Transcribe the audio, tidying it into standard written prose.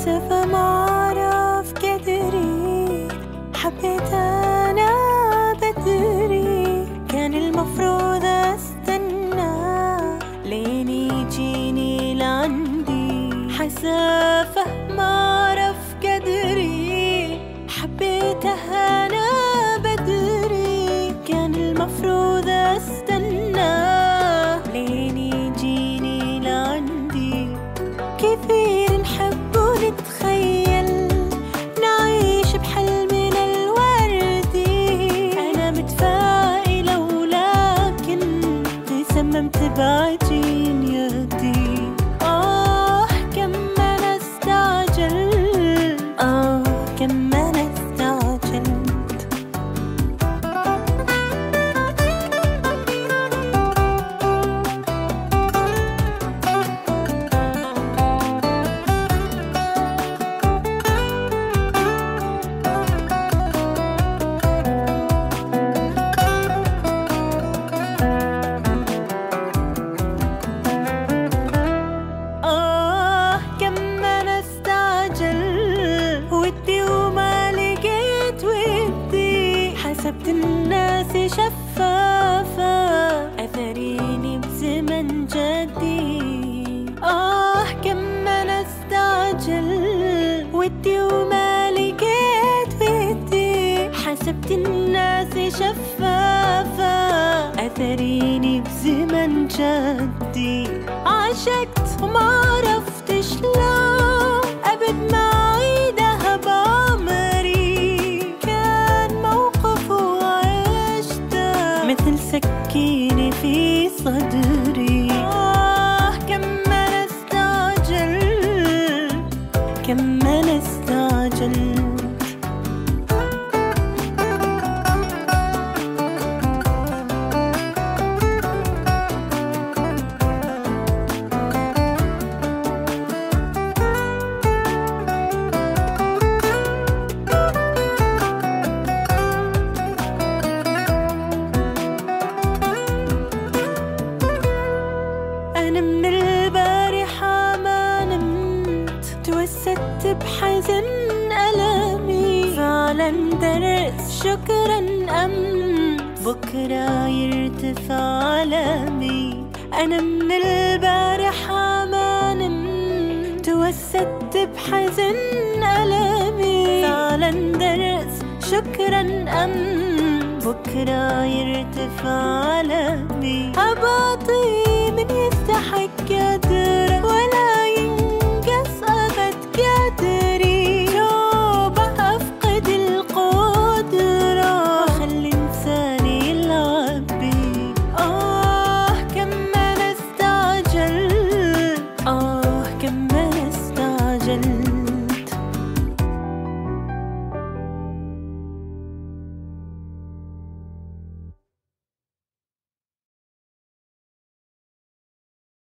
حسافة ما أعرف قدري، حبيت أنا بدري، كان المفروض أستنى لين يجيني لعندي. حسافة ما أعرف قدري، حبيتها أنا بدري، كان المفروض أستنى لين يجيني لعندي. كثير نحب ونتخيل نعيش بحلمنا الوردي، أنا متفائلة ولكن تصممت بعجين يدي. كم أنا استعجلت، كم أنا استعجلت. كم أنا استعجلت، ودي وما لقيت ودي. حسبت الناس شفافة، أثريني بزمن جدي. كم أنا استعجلت، ودي وما لقيت ودي. حسبت الناس شفافة، أثريني بزمن جدي. عشقت وما عرفت شلون أبد ما عيدها بعمري، كان موقف وعشته مثل سكينة في صدري. كم أنا استعجلت، كم أنا استعجلت. أنا من البارحة ما نمت، توسدت بحزن ألمي. فعلا درس شكرا أمنت، بكرة يرتفع علامي. أنا من البارحة ما نمت، توسدت بحزن ألمي. فعلا درس شكرا أمنت، بكرة يرتفع علامي. أباطي من يستحق قدره ولا ينقص أبد قدري. توبة أفقد القدرة وخلي إنساني يلعب بي. كم أنا استعجلت، كم أنا استعجلت.